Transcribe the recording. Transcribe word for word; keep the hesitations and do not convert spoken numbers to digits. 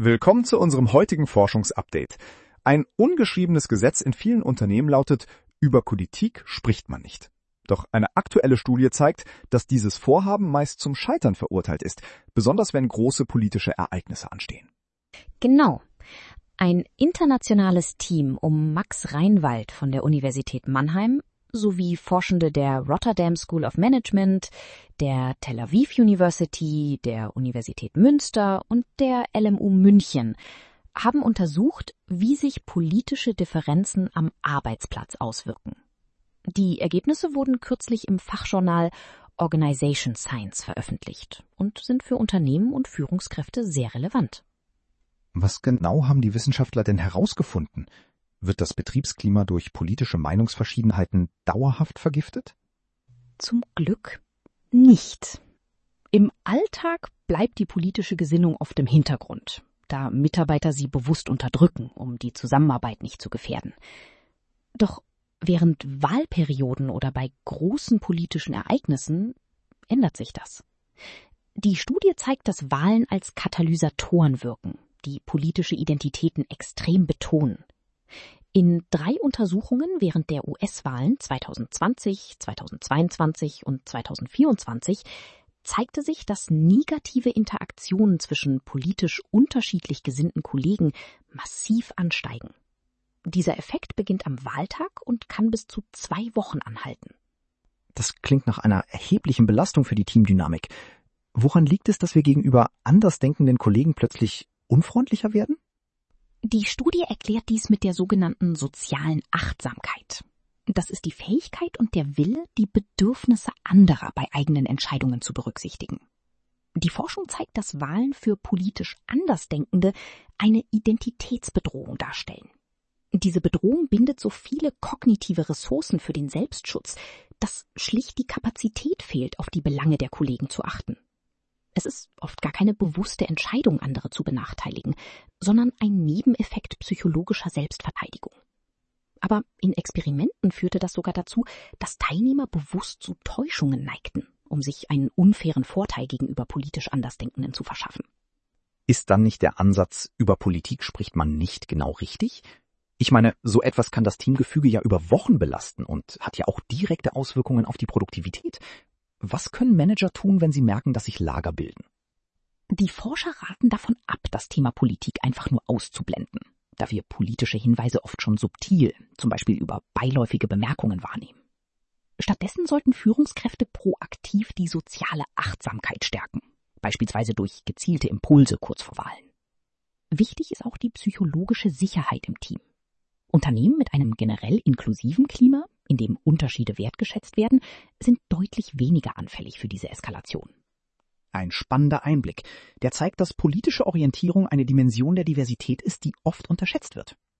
Willkommen zu unserem heutigen Forschungsupdate. Ein ungeschriebenes Gesetz in vielen Unternehmen lautet, über Politik spricht man nicht. Doch eine aktuelle Studie zeigt, dass dieses Vorhaben meist zum Scheitern verurteilt ist, besonders wenn große politische Ereignisse anstehen. Genau. Ein internationales Team um Max Reinwald von der Universität Mannheim sowie Forschende der Rotterdam School of Management, der Tel Aviv University, der Universität Münster und der L M U München haben untersucht, wie sich politische Differenzen am Arbeitsplatz auswirken. Die Ergebnisse wurden kürzlich im Fachjournal Organization Science veröffentlicht und sind für Unternehmen und Führungskräfte sehr relevant. Was genau haben die Wissenschaftler denn herausgefunden? Wird das Betriebsklima durch politische Meinungsverschiedenheiten dauerhaft vergiftet? Zum Glück nicht. Im Alltag bleibt die politische Gesinnung oft im Hintergrund, da Mitarbeiter sie bewusst unterdrücken, um die Zusammenarbeit nicht zu gefährden. Doch während Wahlperioden oder bei großen politischen Ereignissen ändert sich das. Die Studie zeigt, dass Wahlen als Katalysatoren wirken, die politische Identitäten extrem betonen. In drei Untersuchungen während der U S-Wahlen zwanzig zwanzig, zweitausendzweiundzwanzig und zweitausendvierundzwanzig zeigte sich, dass negative Interaktionen zwischen politisch unterschiedlich gesinnten Kollegen massiv ansteigen. Dieser Effekt beginnt am Wahltag und kann bis zu zwei Wochen anhalten. Das klingt nach einer erheblichen Belastung für die Teamdynamik. Woran liegt es, dass wir gegenüber andersdenkenden Kollegen plötzlich unfreundlicher werden? Die Studie erklärt dies mit der sogenannten sozialen Achtsamkeit. Das ist die Fähigkeit und der Wille, die Bedürfnisse anderer bei eigenen Entscheidungen zu berücksichtigen. Die Forschung zeigt, dass Wahlen für politisch Andersdenkende eine Identitätsbedrohung darstellen. Diese Bedrohung bindet so viele kognitive Ressourcen für den Selbstschutz, dass schlicht die Kapazität fehlt, auf die Belange der Kollegen zu achten. Es ist oft gar keine bewusste Entscheidung, andere zu benachteiligen, sondern ein Nebeneffekt psychologischer Selbstverteidigung. Aber in Experimenten führte das sogar dazu, dass Teilnehmer bewusst zu Täuschungen neigten, um sich einen unfairen Vorteil gegenüber politisch Andersdenkenden zu verschaffen. Ist dann nicht der Ansatz, über Politik spricht man nicht, genau richtig? Ich meine, so etwas kann das Teamgefüge ja über Wochen belasten und hat ja auch direkte Auswirkungen auf die Produktivität. Was können Manager tun, wenn sie merken, dass sich Lager bilden? Die Forscher raten davon ab, das Thema Politik einfach nur auszublenden, da wir politische Hinweise oft schon subtil, zum Beispiel über beiläufige Bemerkungen wahrnehmen. Stattdessen sollten Führungskräfte proaktiv die soziale Achtsamkeit stärken, beispielsweise durch gezielte Impulse kurz vor Wahlen. Wichtig ist auch die psychologische Sicherheit im Team. Unternehmen mit einem generell inklusiven Klima, in dem Unterschiede wertgeschätzt werden, sind deutlich weniger anfällig für diese Eskalation. Ein spannender Einblick, der zeigt, dass politische Orientierung eine Dimension der Diversität ist, die oft unterschätzt wird.